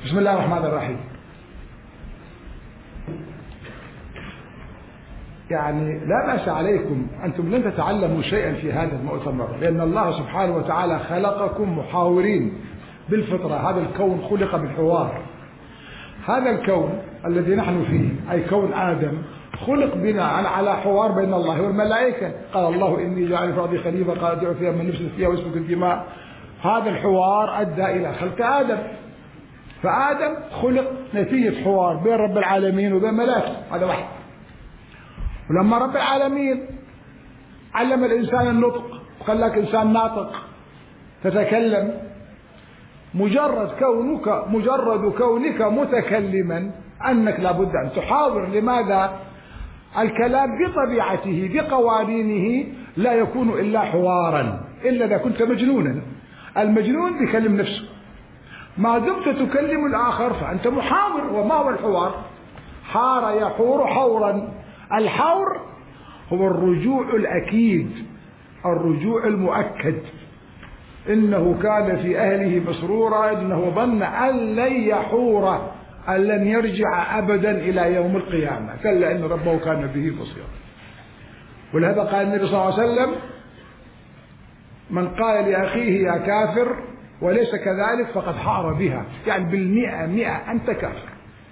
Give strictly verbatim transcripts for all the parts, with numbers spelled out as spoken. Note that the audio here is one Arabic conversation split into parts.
بسم الله الرحمن الرحيم. يعني لا بأس عليكم، أنتم لن تتعلموا شيئا في هذا المؤتمر، لأن الله سبحانه وتعالى خلقكم محاورين بالفطرة. هذا الكون خلق بالحوار. هذا الكون الذي نحن فيه أي كون آدم خلق بناء على حوار بين الله والملائكة. قال الله إني جاعل في الأرض خليفة قال ادعوا فيها من نفسد فيها واسفك الدماء. هذا الحوار أدى إلى خلق آدم. فآدم خلق نتيجة حوار بين رب العالمين وبين ملائكته. هذا واحد. ولما رب العالمين علم الإنسان النطق وخلاك إنسان ناطق تتكلم، مجرد كونك مجرد كونك متكلما أنك لابد أن تحاور. لماذا؟ الكلام بطبيعته بقوانينه لا يكون إلا حوارا إلا إذا كنت مجنونا. المجنون بيكلم نفسه، ما دمت تكلم الآخر فأنت محاور. وما هو الحوار؟ حار يحور حورا. الحور هو الرجوع الأكيد، الرجوع المؤكد. إنه كان في أهله مسرورا إنه ظن أن لن يحور، أن لن يرجع أبدا إلى يوم القيامة، كلا إن ربه كان به بصيرا. ولهذا قال النبي صلى الله عليه وسلم: من قال لأخيه يا كافر وليس كذلك فقد حار بها، يعني بالمئة مئة أنت كافر.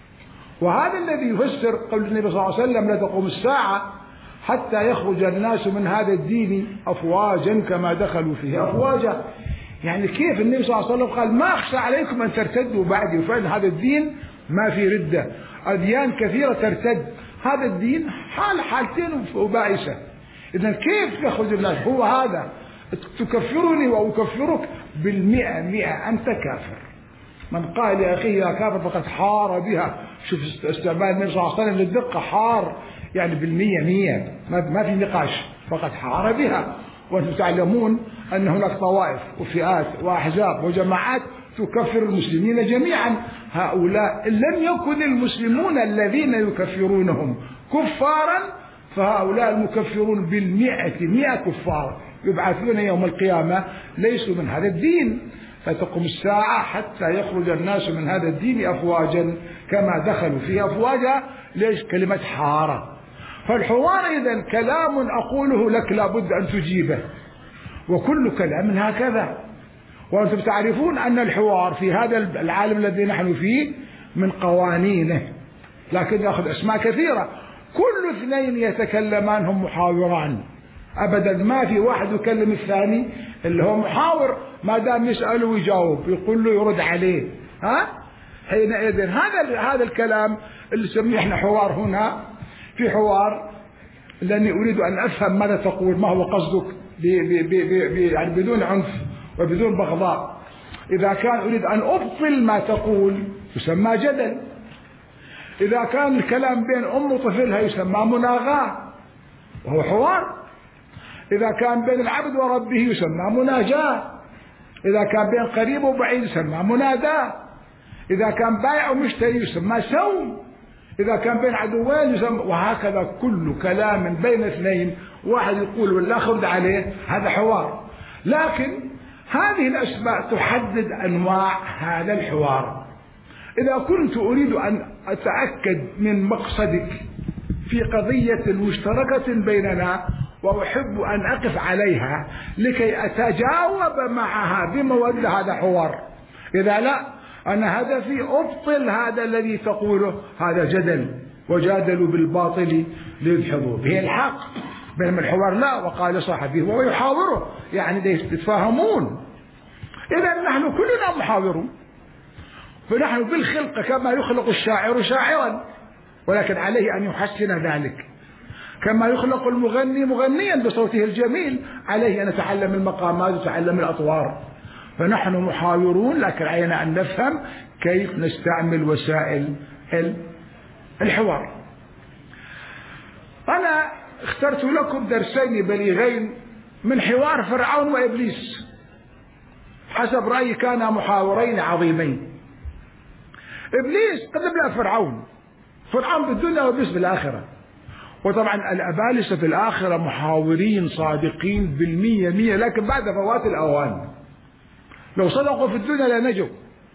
وهذا الذي يفسر قول النبي صلى الله عليه وسلم: لا تقوم الساعة حتى يخرج الناس من هذا الدين أفواجا كما دخلوا فيه أفواجا. يعني كيف النبي صلى الله عليه وسلم قال: ما أخشى عليكم أن ترتدوا بعدي. وفعلا هذا الدين ما في ردة، أديان كثيرة ترتد، هذا الدين حال حالتين وبائسة. إذا كيف يخرج الناس؟ هو هذا تكفرني وأكفرك بالمئة مئة أنت كافر. من قال لأخيه يا كافر فقد حار بها. شوف استعمال النبي صلى الله عليه وسلم للدقة، حار يعني بالمية مية، ما في نقاش، فقد حار بها. وأنتم تعلمون أن هناك طوائف وفئات وأحزاب وجماعات تكفر المسلمين جميعا. هؤلاء إن لم يكن المسلمون الذين يكفرونهم كفارا فهؤلاء المكفرون بالمئة مئة كفار يبعثون يوم القيامة ليسوا من هذا الدين. فتقوم الساعة حتى يخرج الناس من هذا الدين أفواجا كما دخلوا فيه أفواجا. ليش؟ كلمة حارة. فالحوار إذن كلام أقوله لك لابد أن تجيبه، وكل كلام هكذا. وأنتم تعرفون أن الحوار في هذا العالم الذي نحن فيه من قوانينه، لكن يأخذ أسماء كثيرة. كل اثنين يتكلمان هم محاوران، أبدا ما في واحد يكلم الثاني اللي هو محاور. ما دام يسأله ويجاوب يقول له يرد عليه. ها حينئذ هذا هذا الكلام اللي نسميه احنا حوار. هنا في حوار لأني أريد أن أفهم ماذا تقول، ما هو قصدك، بي بي بي بي يعني بدون عنف وبدون بغضاء. إذا كان أريد أن أبطل ما تقول يسمى جدل. إذا كان الكلام بين أم وطفلها يسمى مناغاة وهو حوار. إذا كان بين العبد وربه يسمى مناجاة. إذا كان بين قريب وبعيد يسمى مناداة. إذا كان بائع ومشتري يسمى سوم. إذا كان بين عدوين يسمى. وهكذا كل كلام بين اثنين واحد يقول والآخر يرد عليه هذا حوار. لكن هذه الأسماء تحدد أنواع هذا الحوار. إذا كنت أريد أن أتأكد من مقصدك في قضية مشتركة بيننا وأحب أن أقف عليها لكي أتجاوب معها بمودة، هذا حوار. إذا لا، أنا هدفي أبطل هذا الذي تقوله، هذا جدل. وجادلوا بالباطل ليدحضوا به الحق. بينما الحوار لا، وقال صاحبه وهو يحاوره، يعني يتفاهمون. إذا نحن كلنا محاورون. فنحن بالخلق كما يخلق الشاعر شاعرا، ولكن عليه أن يحسن ذلك. كما يخلق المغني مغنيا بصوته الجميل، عليه أن نتعلم المقامات وتعلم الأطوار. فنحن محاورون، لكن علينا أن نفهم كيف نستعمل وسائل الحوار. أنا اخترت لكم درسين بليغين من حوار فرعون وإبليس. حسب رأيي كانا محاورين عظيمين. إبليس قدم له فرعون، فرعون بالدنيا وإبليس بالآخرة. وطبعا الأبالسة في الآخرة محاورين صادقين بالمية مية، لكن بعد فوات الأوان. لو صدقوا في الدنيا لنجوا.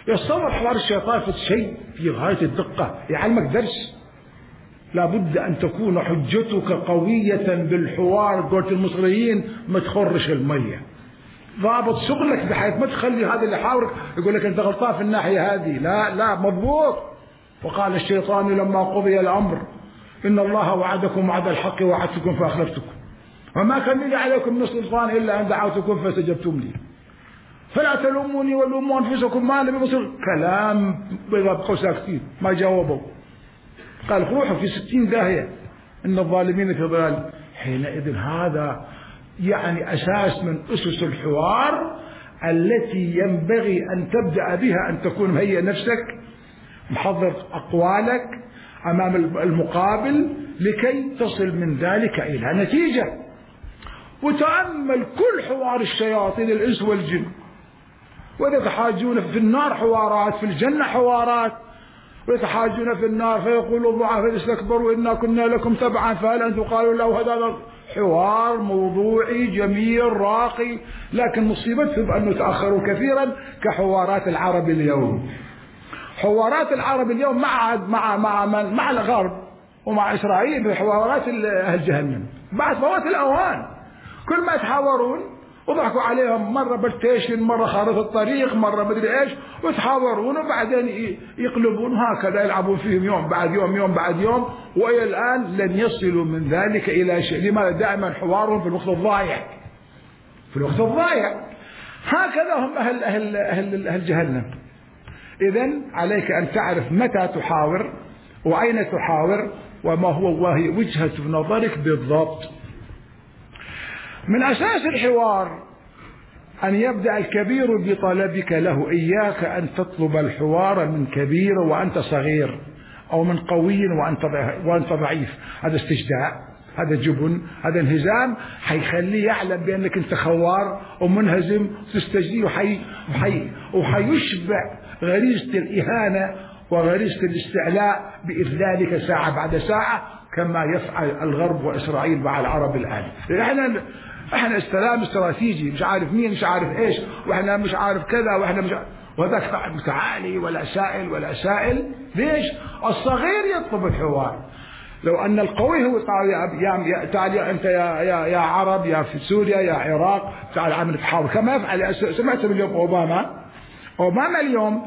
يتصور حوار الشيطان في شيء في غاية الدقة، يعلمك درس. لابد أن تكون حجتك قوية بالحوار. قلت المصريين ما تخرش المية، ضابط شغلك بحيث ما تخلي هذا اللي يحاورك يقول لك أنت غلطان في الناحية هذه. لا لا، مضبوط. وقال الشيطان لما قضي الأمر إن الله وعدكم وعد الحق ووعدتكم فأخلفتكم وما كان لي عليكم من سلطان إلا أن دعوتكم فاستجبتم لي فلا تلوموني ولوموا أنفسكم ما أنا بمصر. كلام بقوا ساكتين ما جاوبوا. قال روحوا في ستين داهية إن الظالمين في ضلال. حينئذ هذا يعني أساس من أسس الحوار التي ينبغي أن تبدأ بها، أن تكون مهيئ نفسك محضر أقوالك أمام المقابل لكي تصل من ذلك إلى نتيجة. وتأمل كل حوار الشياطين الإنس والجن، ويتحاجون في النار حوارات، في الجنة حوارات. ويتحاجون في النار فيقول الضعفاء استكبروا إنا كنا لكم تبعا فهل أنتم قالوا له هذا حوار موضوعي جميل راقي. لكن مصيبتهم أنه تأخروا كثيرا كحوارات العرب اليوم. حوارات العرب اليوم مع مع مع مع الغرب ومع إسرائيل بحوارات أهل جهنم بعد فوات الأوان. كل ما يتحاورون وضحكوا عليهم مرة بلتيشن مرة خارطة الطريق مرة مدري ايش، ويتحاورون وبعدين يقلبون هكذا يلعبون فيهم يوم بعد يوم يوم بعد يوم، وإلى الآن لن يصلوا من ذلك إلى شيء. لماذا؟ دائما حوارهم في الوقت الضايع، في الوقت الضايع. هكذا هم أهل أهل أهل, أهل جهنم. إذن عليك أن تعرف متى تحاور وأين تحاور وما هو وهي وجهة نظرك بالضبط. من أساس الحوار أن يبدأ الكبير بطلبك له. إياك أن تطلب الحوار من كبير وأنت صغير، أو من قوي وأنت ضعيف. هذا استجداء، هذا جبن، هذا انهزام، حيخليه يعلم بأنك أنت خوار ومنهزم وتستجدي، وحي وحي وحيشبع غريزة الإهانة وغريزة الاستعلاء بإذلالك ساعة بعد ساعة، كما يفعل الغرب وإسرائيل مع العرب الآن. احنا احنا استلام استراتيجي، مش عارف مين مش عارف ايش، واحنا مش عارف كذا، واحنا مش عارف، وهذاك متعالي ولا سائل ولا سائل. ليش؟ الصغير يطلب الحوار. لو أن القوي هو تعال تعال أنت يا يا يا عرب يا في سوريا يا عراق تعال عم نتحاور كما يفعل. سمعت اليوم أوباما أوباما اليوم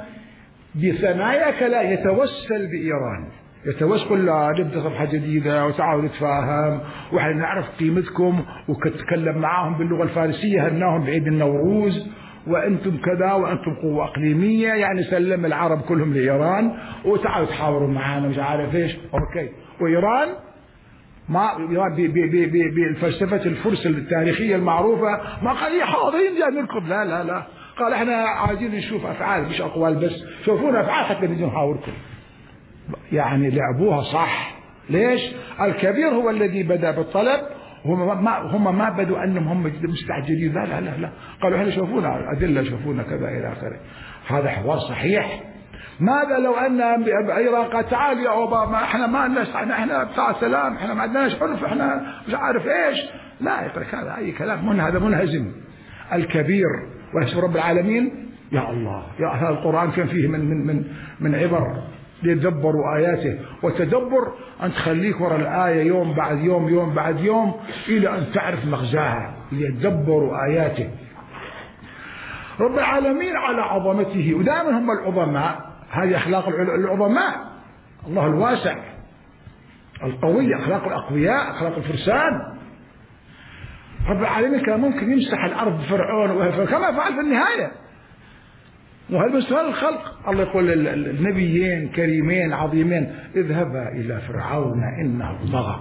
بثنايا كلا يتوسل بإيران، يتوسل نبدأ صفحة جديدة وتعالوا نتفاهم وإحنا نعرف قيمتكم، وكتكلم معاهم باللغة الفارسية هناهم بعيد النوروز، وأنتم كذا وأنتم قوة إقليمية، يعني سلم العرب كلهم لإيران وتعالوا تحاوروا معانا مش عارف إيش. أوكي. وإيران ما بالفلسفة الفرس التاريخية المعروفة ما قال يا حاضرين جاي نركض، لا لا لا، قال احنا عايزين نشوف أفعال مش أقوال بس، شوفونا أفعال حتى نجي نحاوركم. يعني لعبوها صح. ليش؟ الكبير هو الذي بدأ بالطلب، هم ما هم ما بدوا أنهم هم مستعجلين، لا لا لا لا، قالوا احنا شوفونا أدلة شوفونا كذا إلى آخره. هذا حوار صحيح. ماذا لو أن إيران قال تعال يا أوباما احنا ما لنا احنا بتاع سلام، احنا ما عندناش عنف، احنا مش عارف ايش. لا يترك هذا أي كلام، من هذا منهزم. الكبير واسم رب العالمين. يا الله يا هذا القرآن كان فيه من من من من عبر ليتدبروا آياته. وتدبر أن تخليك وراء الآية يوم بعد يوم يوم بعد يوم إلى أن تعرف مغزاها، ليتدبروا آياته. رب العالمين على عظمته، ودائما هم العظماء، هذه أخلاق العظماء. الله الواسع القوي، أخلاق الأقوياء، أخلاق الفرسان. رب العالمين كان ممكن يمسح الأرض بفرعون كما فعل في النهاية، وهذا من سؤال الخلق. الله يقول النبيين كريمين عظيمين اذهبا إلى فرعون إنه طغى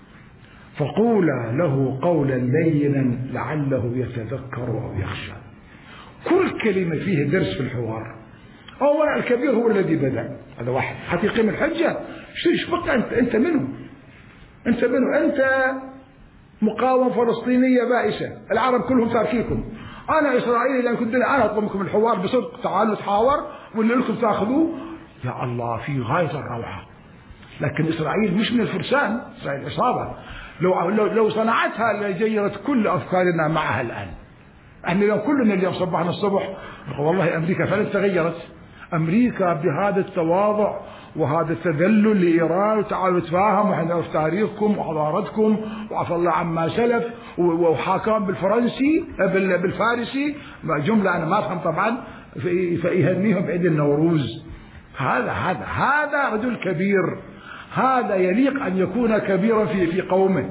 فقولا له قولا لينا لعله يتذكر أو يخشى. كل كلمة فيه درس في الحوار. أولا الكبير هو الذي بدأ، هذا واحد حتى يقيم الحجة. شو بقى أنت أنت منه أنت منه أنت مقاومة فلسطينية بائسة، العرب كلهم تاركيكم. أنا إسرائيلي لأن كنت أنا أطلب منكم الحوار بصدق، تعالوا تحاور واللي لكم تأخذوه. يا الله في غاية الروعة. لكن إسرائيل مش من الفرسان، إسرائيل إصابة. لو لو, لو صنعتها لجيرت كل أفكارنا معها الآن. احنا لو كلنا اليوم صبحنا الصبح والله أمريكا فلن تغيرت، أمريكا بهذا التواضع وهذا التذلل لإيران، وتعالوا نتفاهم ونحن نعرف تاريخكم وحضارتكم وعفى الله عما سلف، وحاكم بالفرنسي بالفارسي، جملة أنا ما أفهم طبعا، فيهنيهم بعيد النوروز. هذا هذا هذا رجل كبير، هذا يليق أن يكون كبيرا في في قومه.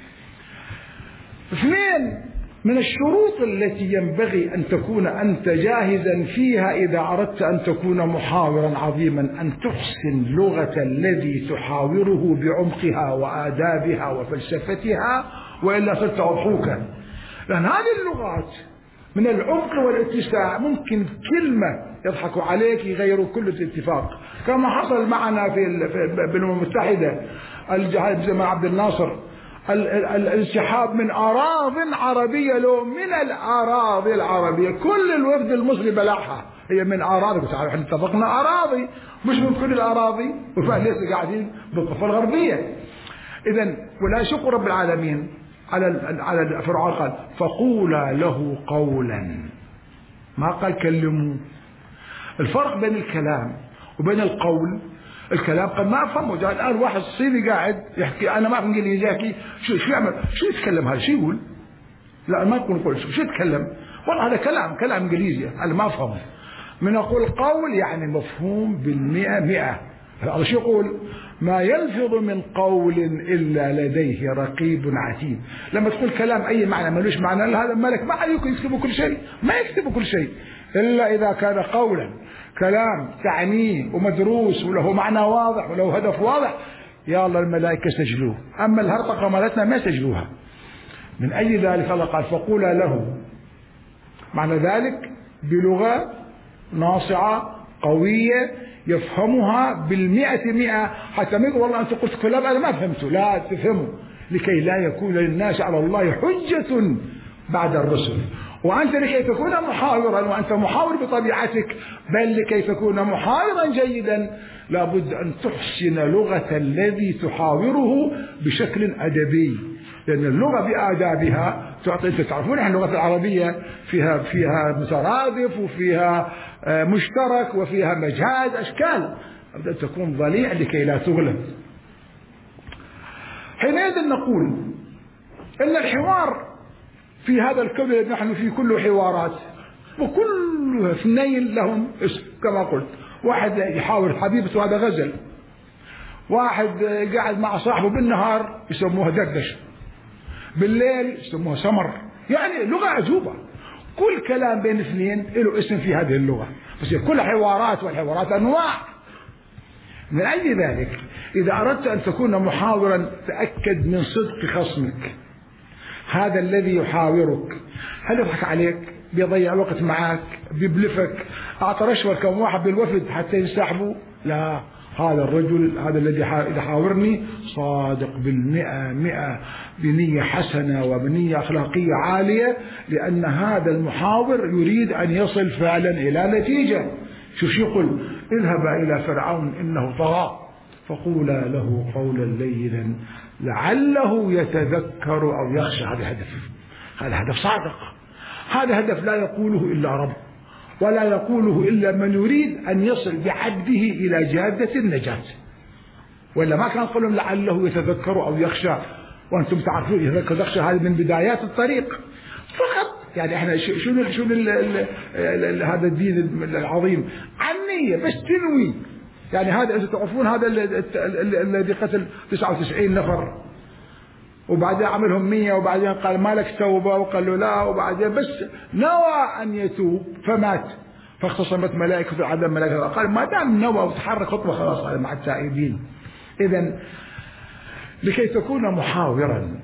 اثنين من الشروط التي ينبغي أن تكون أنت جاهزا فيها إذا أردت أن تكون محاورا عظيما، أن تحسن لغة الذي تحاوره بعمقها وآدابها وفلسفتها، وإلا صرت أضحوكا. لأن هذه اللغات من العمق والاتساع ممكن كلمة يضحكوا عليك يغيروا كل الاتفاق، كما حصل معنا في الأمم المتحدة زمان عبد الناصر، الانسحاب من أراضٍ عربية له من الأراضي العربية، كل الوفد المصري بلعها، هي من أراضي، بس احنا اتفقنا أراضي مش من كل الأراضي، وفليس قاعدين بالضفة الغربية. إذا ولا شكر رب العالمين على على فرعون، قال فقولا له قولا، ما قال كلموه. الفرق بين الكلام وبين القول، الكلام قد ما افهمه. الان واحد صيني قاعد يحكي انا ما افهم انجليزي، يحكي شو شو يعمل، شو يتكلم هذا، شو يقول؟ لا ما يكون يقول شو يتكلم، والله هذا كلام كلام انجليزي انا ما افهمه. من اقول قول يعني مفهوم بالمئة مئة. هذا شو يقول؟ ما يلفظ من قول الا لديه رقيب عتيد. لما تقول كلام اي معنى ملوش معنى، هذا الملك ما عليكم يكتبوا كل شيء، ما يكتبوا كل شيء الا اذا كان قولا كلام تعنيه ومدروس وله معنى واضح وله هدف واضح، يا الله الملائكة سجلوه. أما الهرطقة مالتنا ما سجلوها. من أي ذلك الله قال فقولا له، معنى ذلك بلغة ناصعة قوية يفهمها بالمئة مئة، حتى ما يقول والله أنت قلت كلام أنا ما فهمته، لا تفهمه، لكي لا يكون للناس على الله حجة بعد الرسل. وأنت لكي تكون محاورا، وأنت محاور بطبيعتك، بل لكي تكون محاورا جيدا لابد أن تحسن لغة الذي تحاوره بشكل أدبي، لأن اللغة بآدابها تعطي. أنت تعرفون عن اللغة العربية فيها فيها مترادف وفيها مشترك وفيها مجاز أشكال، أبدأ تكون ضليع لكي لا تغلب. حينئذ نقول إن الحوار في هذا الكون الذي نحن فيه كله حوارات، وكل اثنين لهم اسم كما قلت. واحد يحاور حبيبته هذا غزل، واحد قاعد مع صاحبه بالنهار يسموها دردش، بالليل يسموها سمر، يعني لغة عجوبة. كل كلام بين اثنين له اسم في هذه اللغة، بس كل حوارات، والحوارات أنواع. من أجل ذلك إذا أردت أن تكون محاورا تأكد من صدق خصمك، هذا الذي يحاورك هل يضحك عليك، بيضيع وقت معك، بيبلفك، أعطى رشوة كم واحد بالوفد حتى ينسحبوا؟ لا، هذا الرجل هذا الذي يحاورني صادق بالمئة مئة، بنية حسنة وبنية أخلاقية عالية، لأن هذا المحاور يريد أن يصل فعلا إلى نتيجة. شو شو يقول؟ اذهبا إلى فرعون إنه طغى فقولا له قولا لينا لعله يتذكر أو يخشى. هذا هدف، هذا هدف صادق، هذا هدف لا يقوله إلا رب، ولا يقوله إلا من يريد أن يصل بعبده إلى جادة النجاة. ولا ما كان قولهم لعله يتذكر أو يخشى، وأنتم تعرفون يتذكر يخشى هذه من بدايات الطريق فقط. يعني احنا شنو شنو هذا الدين العظيم عنية بس تنوي. يعني هذا إذا تعرفون هذا الذي قتل تسعة وتسعين نفر وبعدين عملهم مية، وبعدين قال مالك توبة، وقال له لا، وبعدين بس نوى أن يتوب فمات، فاختصمت ملائكة العذاب ملائكة، قال ما دام نوى وتحرك خطوة خلاص مع التائبين. إذن لكي تكون محاورا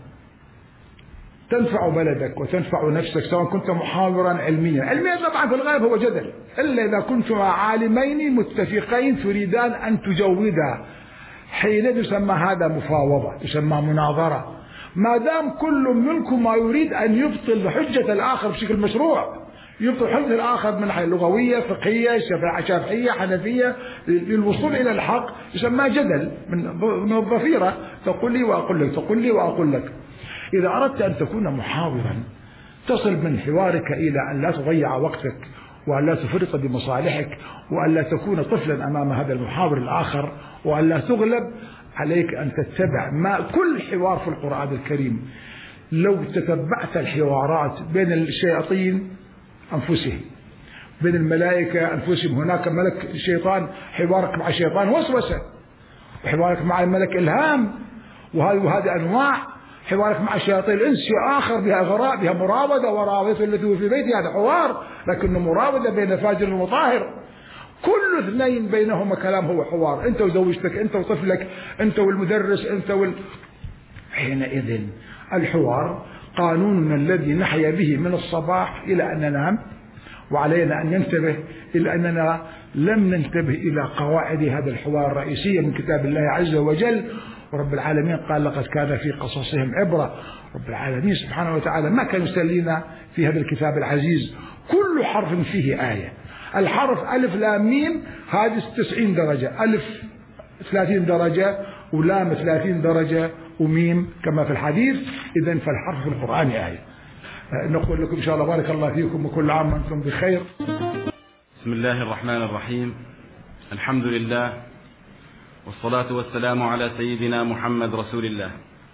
تنفع بلدك وتنفع نفسك، سواء كنت محاورا علميا، علميا طبعا في الغالب هو جدل، إلا إذا كنتما عالمين متفقين تريدان أن تجودا، حين يسمى هذا مفاوضة، يسمى مناظرة، ما دام كل منكم يريد أن يبطل حجة الآخر بشكل مشروع، يبطل حجة الآخر من ناحية لغوية فقهية شافعية حنفية للوصول إلى الحق، يسمى جدل من الضفيرة، تقول لي وأقول لك، تقول لي وأقول لك. إذا أردت أن تكون محاورا تصل من حوارك إلى أن لا تضيع وقتك وأن لا تفرط بمصالحك، وأن لا تكون طفلا أمام هذا المحاور الآخر، وأن لا تغلب. عليك أن تتبع ما كل حوار في القرآن الكريم. لو تتبعت الحوارات بين الشياطين أنفسهم، بين الملائكة أنفسهم، هناك ملك شيطان، حوارك مع شيطان وسوسة، وحوارك مع الملك إلهام، وهذه وهذه أنواع. حوارك مع شياطين الإنس شيء آخر، بها غراء، بها مراودة، وراودته التي في بيتي، هذا حوار، لكنه مراودة بين فاجر وطاهر. كل اثنين بينهما كلام هو حوار، أنت وزوجتك، أنت وطفلك، أنت والمدرس، أنت وال... حينئذ الحوار قانوننا الذي نحيا به من الصباح إلى أن ننام، وعلينا أن ننتبه إلى أننا لم ننتبه إلى قواعد هذا الحوار الرئيسية من كتاب الله عز وجل. ورب العالمين قال: لقد كان في قصصهم عبرة. رب العالمين سبحانه وتعالى ما كان يسلينا في هذا الكتاب العزيز، كل حرف فيه آية. الحرف ألف لام ميم هذه تسعين درجة، ألف ثلاثين درجة، ولام ثلاثين درجة، وميم كما في الحديث. إذن فالحرف في القرآن آية. نقول لكم إن شاء الله بارك الله فيكم، وكل عام وأنتم بخير. بسم الله الرحمن الرحيم. الحمد لله، والصلاة والسلام على سيدنا محمد رسول الله.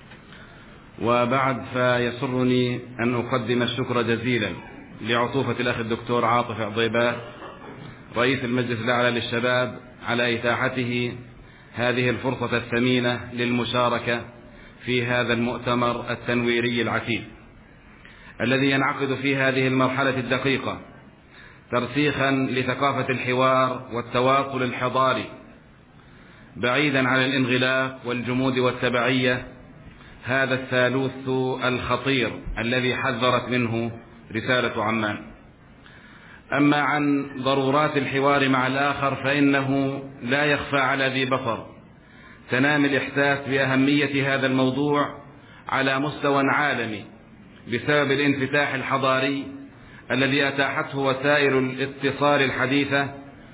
وبعد، فيسرني أن أقدم الشكر جزيلا لعطوفة الأخ الدكتور عاطف عضيبات رئيس المجلس الأعلى للشباب على إتاحته هذه الفرصة الثمينة للمشاركة في هذا المؤتمر التنويري العتيد الذي ينعقد في هذه المرحلة الدقيقة ترسيخا لثقافة الحوار والتواصل الحضاري، بعيدا عن الانغلاق والجمود والتبعية، هذا الثالوث الخطير الذي حذرت منه رسالة عمان. أما عن ضرورات الحوار مع الآخر فإنه لا يخفى على ذي بصر تنامي الإحساس بأهمية هذا الموضوع على مستوى عالمي بسبب الانفتاح الحضاري الذي أتاحته وسائل الاتصال الحديثة،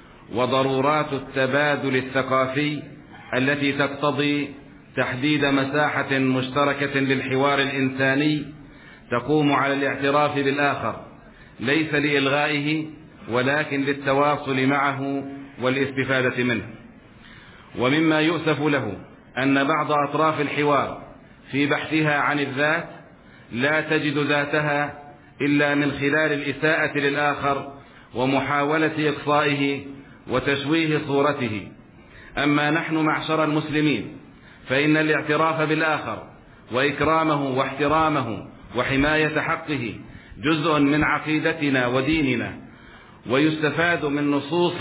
وضرورات التبادل الثقافي التي تقتضي تحديد مساحة مشتركة للحوار الإنساني تقوم على الاعتراف بالآخر، ليس لإلغائه ولكن للتواصل معه والاستفادة منه. ومما يؤسف له أن بعض أطراف الحوار في بحثها عن الذات لا تجد ذاتها إلا من خلال الإساءة للآخر ومحاولة إقصائه وتشويه صورته. أما نحن معشر المسلمين فإن الاعتراف بالآخر وإكرامه واحترامه وحماية حقه جزء من عقيدتنا وديننا، ويستفاد من نصوص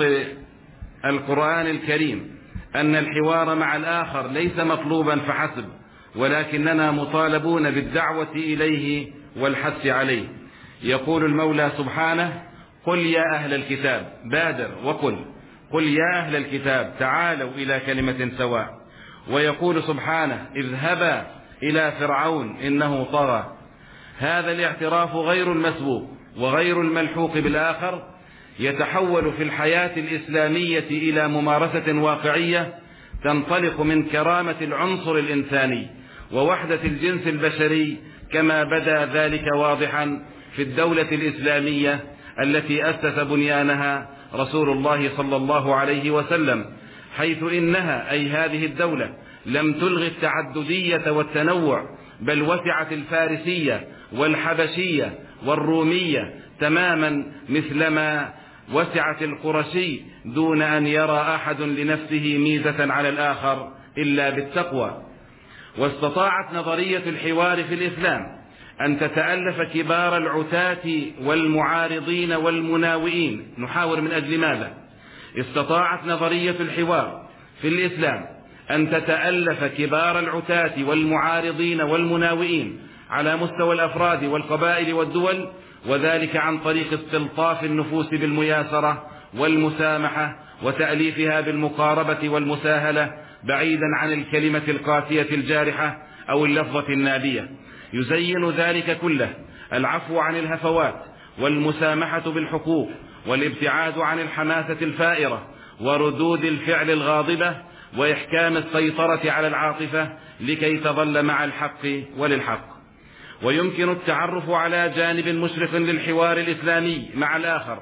القرآن الكريم أن الحوار مع الآخر ليس مطلوبا فحسب، ولكننا مطالبون بالدعوة إليه والحث عليه. يقول المولى سبحانه: قل يا أهل الكتاب، بادر وقل قل يا أهل الكتاب تعالوا إلى كلمة سواء. ويقول سبحانه: اذهبا إلى فرعون إنه طغى. هذا الاعتراف غير المسبوق وغير الملحوق بالآخر يتحول في الحياة الإسلامية إلى ممارسة واقعية تنطلق من كرامة العنصر الإنساني ووحدة الجنس البشري، كما بدا ذلك واضحا في الدولة الإسلامية التي أسس بنيانها رسول الله صلى الله عليه وسلم، حيث إنها أي هذه الدولة لم تلغي التعددية والتنوع، بل وسعت الفارسية والحبشية والرومية تماما مثلما وسعت القرشي، دون أن يرى أحد لنفسه ميزة على الآخر إلا بالتقوى. واستطاعت نظرية الحوار في الإسلام أن تتألف كبار العتاة والمعارضين والمناوئين. نحاور من أجل ماذا؟ استطاعت نظرية الحوار في الإسلام أن تتألف كبار العتاة والمعارضين والمناوئين على مستوى الأفراد والقبائل والدول، وذلك عن طريق استلطاف النفوس بالمياسرة والمسامحة وتأليفها بالمقاربة والمساهلة، بعيدا عن الكلمة القاسية الجارحة أو اللفظة النابية. يزين ذلك كله العفو عن الهفوات والمسامحة بالحقوق والابتعاد عن الحماسة الفائرة وردود الفعل الغاضبة وإحكام السيطرة على العاطفة لكي تظل مع الحق وللحق. ويمكن التعرف على جانب مشرق للحوار الإسلامي مع الآخر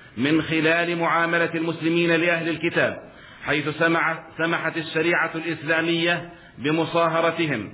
من خلال معاملة المسلمين لأهل الكتاب، حيث سمع سمحت الشريعة الإسلامية بمصاهرتهم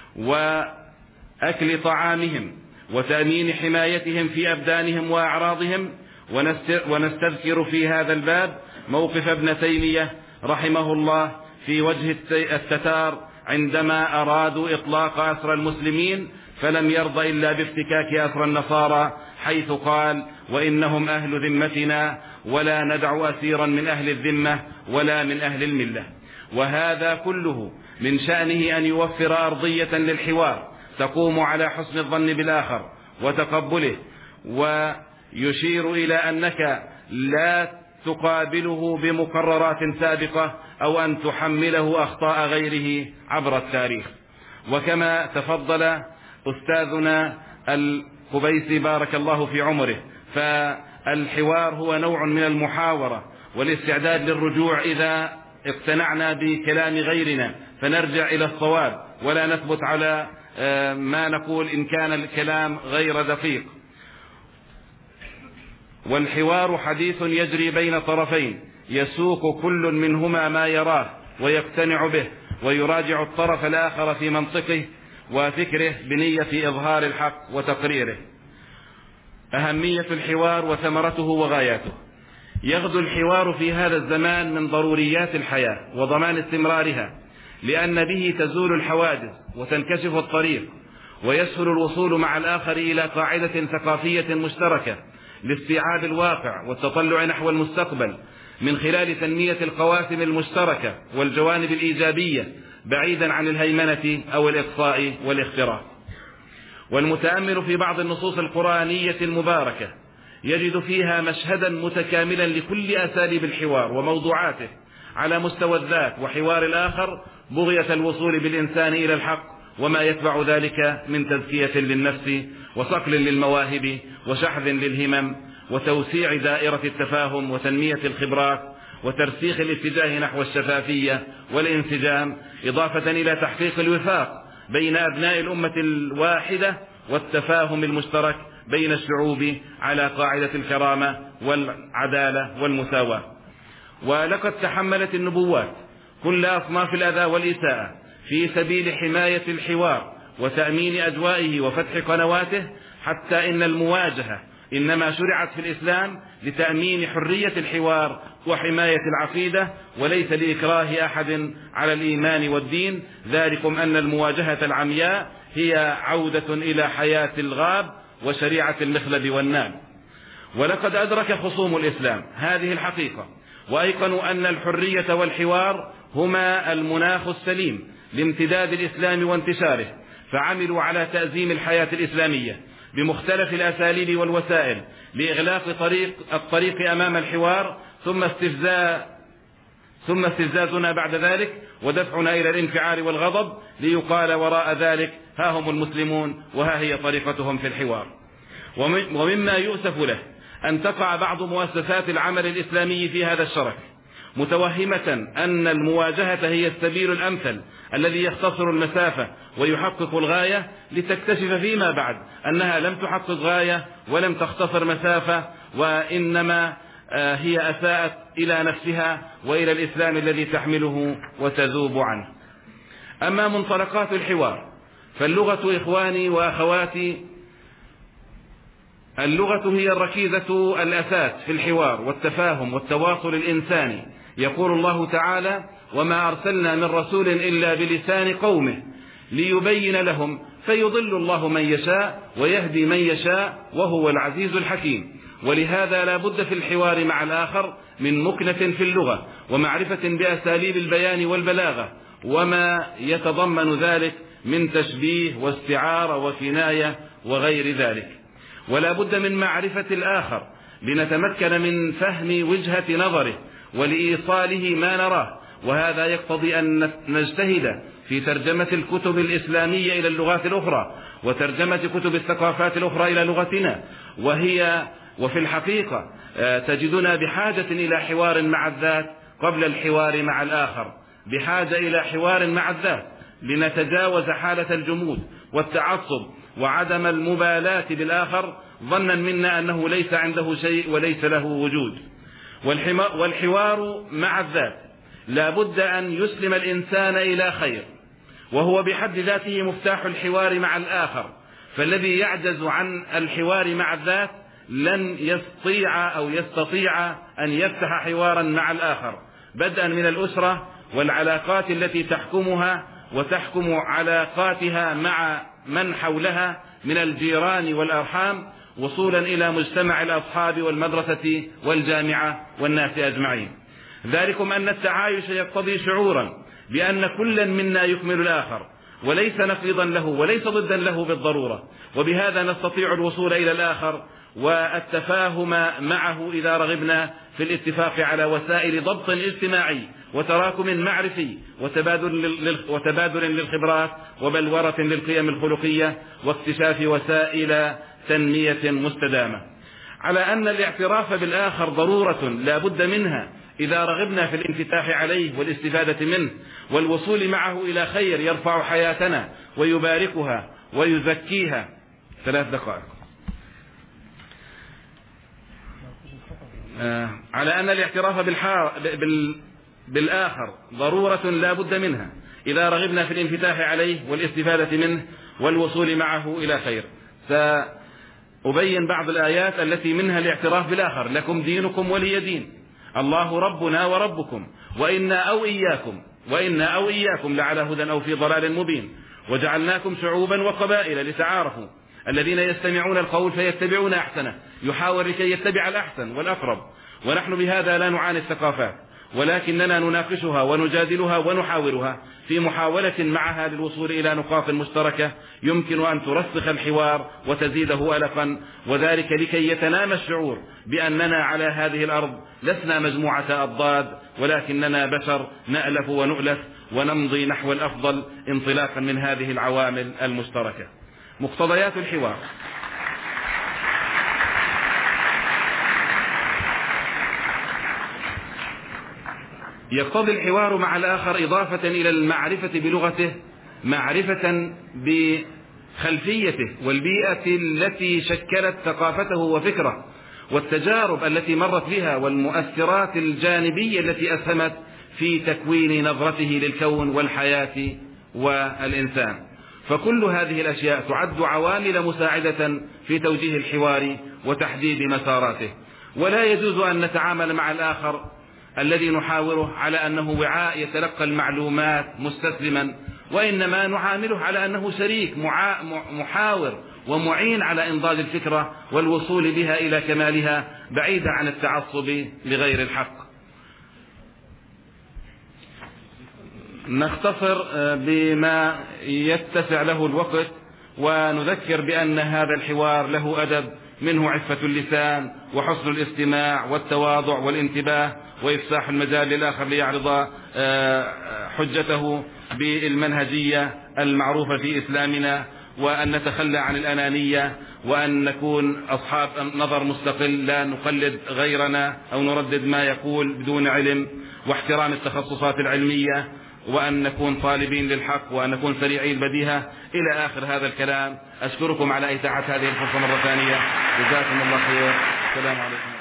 وأكل طعامهم وتأمين حمايتهم في أبدانهم وأعراضهم. ونستذكر في هذا الباب موقف ابن تيمية رحمه الله في وجه التتار عندما أرادوا إطلاق أسر المسلمين، فلم يرضى إلا بافتكاك أسر النصارى، حيث قال: وإنهم أهل ذمتنا ولا ندع أسيرا من أهل الذمة ولا من أهل الملة. وهذا كله من شأنه أن يوفر أرضية للحوار تقوم على حسن الظن بالآخر وتقبله، ويشير إلى أنك لا تقابله بمقررات سابقة أو أن تحمله أخطاء غيره عبر التاريخ. وكما تفضل أستاذنا القبيسي بارك الله في عمره، فالحوار هو نوع من المحاورة والاستعداد للرجوع إذا اقتنعنا بكلام غيرنا، فنرجع إلى الصواب ولا نثبت على ما نقول إن كان الكلام غير دقيق. والحوار حديث يجري بين طرفين يسوق كل منهما ما يراه ويقتنع به، ويراجع الطرف الآخر في منطقه وفكره بنية إظهار الحق وتقريره. أهمية الحوار وثمرته وغاياته. يغدو الحوار في هذا الزمان من ضروريات الحياة وضمان استمرارها، لأن به تزول الحواجز وتنكشف الطريق، ويسهل الوصول مع الآخر إلى قاعدة ثقافية مشتركة لاستيعاب الواقع والتطلع نحو المستقبل، من خلال تنمية القواسم المشتركة والجوانب الإيجابية بعيدا عن الهيمنة أو الإقصاء والاختراق. والمتأمل في بعض النصوص القرآنية المباركة يجد فيها مشهدا متكاملا لكل أساليب الحوار وموضوعاته على مستوى الذات وحوار الآخر، بغية الوصول بالإنسان إلى الحق وما يتبع ذلك من تزكية للنفس وصقل للمواهب وشحذ للهمم وتوسيع دائرة التفاهم وتنمية الخبرات وترسيخ الاتجاه نحو الشفافية والانسجام، إضافة إلى تحقيق الوفاق بين أبناء الأمة الواحدة والتفاهم المشترك بين الشعوب على قاعدة الكرامة والعدالة والمساواة. ولقد تحملت النبوات كل أصناف الأذى والإساءة في سبيل حماية الحوار وتأمين أجوائه وفتح قنواته، حتى إن المواجهة إنما شرعت في الإسلام لتأمين حرية الحوار وحماية العقيدة، وليس لإكراه أحد على الإيمان والدين. ذلكم أن المواجهة العمياء هي عودة إلى حياة الغاب وشريعة المخلب والناب. ولقد أدرك خصوم الإسلام هذه الحقيقة، وأيقنوا أن الحرية والحوار هما المناخ السليم لامتداد الإسلام وانتشاره، فعملوا على تأزيم الحياة الإسلامية بمختلف الأساليب والوسائل لإغلاق طريق الطريق أمام الحوار، ثم استفزاء ثم استفزازنا بعد ذلك ودفعنا إلى الانفعال والغضب، ليقال وراء ذلك ها هم المسلمون وها هي طريقتهم في الحوار. ومما يؤسف له أن تقع بعض مؤسسات العمل الإسلامي في هذا الشرك، متوهمة أن المواجهة هي السبيل الأمثل الذي يختصر المسافة ويحقق الغاية، لتكتشف فيما بعد أنها لم تحقق غاية ولم تختصر مسافة، وإنما هي أساءت إلى نفسها وإلى الإسلام الذي تحمله وتذوب عنه. أما منطلقات الحوار فاللغة إخواني وأخواتي، اللغة هي الركيزة الأساس في الحوار والتفاهم والتواصل الإنساني. يقول الله تعالى: وما أرسلنا من رسول إلا بلسان قومه ليبين لهم فيضل الله من يشاء ويهدي من يشاء وهو العزيز الحكيم. ولهذا لا بد في الحوار مع الآخر من مكنة في اللغة ومعرفة بأساليب البيان والبلاغة وما يتضمن ذلك من تشبيه واستعارة وكناية وغير ذلك. ولا بد من معرفة الآخر لنتمكن من فهم وجهة نظره ولإيصاله ما نراه، وهذا يقتضي أن نجتهد في ترجمة الكتب الإسلامية إلى اللغات الأخرى وترجمة كتب الثقافات الأخرى إلى لغتنا. وهي وفي الحقيقة تجدنا بحاجة إلى حوار مع الذات قبل الحوار مع الآخر، بحاجة إلى حوار مع الذات لنتجاوز حالة الجمود والتعصب وعدم المبالاة بالآخر، ظنا منا أنه ليس عنده شيء وليس له وجود. والحوار مع الذات لا بد أن يسلم الإنسان إلى خير، وهو بحد ذاته مفتاح الحوار مع الآخر. فالذي يعجز عن الحوار مع الذات لن يستطيع أو يستطيع أن يفتح حوارا مع الآخر، بدءا من الأسرة والعلاقات التي تحكمها وتحكم علاقاتها مع من حولها من الجيران والأرحام، وصولا إلى مجتمع الأصحاب والمدرسة والجامعة والناس أجمعين. ذلكم أن التعايش يقتضي شعورا بأن كلا منا يكمل الآخر، وليس نقيضا له وليس ضدا له بالضرورة، وبهذا نستطيع الوصول إلى الآخر والتفاهم معه إذا رغبنا في الاتفاق على وسائل ضبط اجتماعي وتراكم معرفي وتبادل, وتبادل للخبرات وبلورة للقيم الخلقية واكتشاف وسائل تنمية مستدامة. على أن الاعتراف بالآخر ضرورة لا بد منها إذا رغبنا في الانفتاح عليه والاستفادة منه والوصول معه إلى خير يرفع حياتنا ويباركها ويزكيها. ثلاث دقائق. آه على أن الاعتراف بال... بالآخر ضرورة لا بد منها إذا رغبنا في الانفتاح عليه والاستفادة منه والوصول معه إلى خير. سأبين بعض الآيات التي منها الاعتراف بالآخر. لكم دينكم ولي دين، الله ربنا وربكم، وإنا أو إياكم وإنا أو إياكم لعلى هدى أو في ضلال مبين، وجعلناكم شعوبا وقبائل لتعارفوا، الذين يستمعون القول فيتبعون أحسنه، يحاور لكي يتبع الأحسن والأقرب. ونحن بهذا لا نعاني الثقافات، ولكننا نناقشها ونجادلها ونحاورها في محاولة معها للوصول إلى نقاط مشتركة يمكن أن ترسخ الحوار وتزيده ألفا، وذلك لكي يتنامى الشعور بأننا على هذه الأرض لسنا مجموعة أضداد، ولكننا بشر نألف ونؤلف ونمضي نحو الأفضل انطلاقا من هذه العوامل المشتركة. مقتضيات الحوار. يقتضي الحوار مع الآخر إضافة إلى المعرفة بلغته معرفة بخلفيته والبيئة التي شكلت ثقافته وفكره، والتجارب التي مرت بها، والمؤثرات الجانبية التي أسهمت في تكوين نظرته للكون والحياة والإنسان. فكل هذه الأشياء تعد عوامل مساعدة في توجيه الحوار وتحديد مساراته. ولا يجوز أن نتعامل مع الآخر الذي نحاوره على أنه وعاء يتلقى المعلومات مستسلما، وإنما نعامله على أنه شريك محاور ومعين على إنضاج الفكرة والوصول بها إلى كمالها بعيدا عن التعصب لغير الحق. نختصر بما يتسع له الوقت، ونذكر بأن هذا الحوار له أدب، منه عفة اللسان وحسن الاستماع والتواضع والانتباه وإفساح المجال للآخر ليعرض حجته بالمنهجية المعروفة في إسلامنا، وأن نتخلى عن الأنانية، وأن نكون أصحاب نظر مستقل لا نقلد غيرنا أو نردد ما يقول بدون علم، واحترام التخصصات العلمية، وأن نكون طالبين للحق، وأن نكون سريعي البديهة إلى آخر هذا الكلام. أشكركم على إتاحة هذه الفرصة مرة ثانية. جزاكم الله خير. السلام عليكم.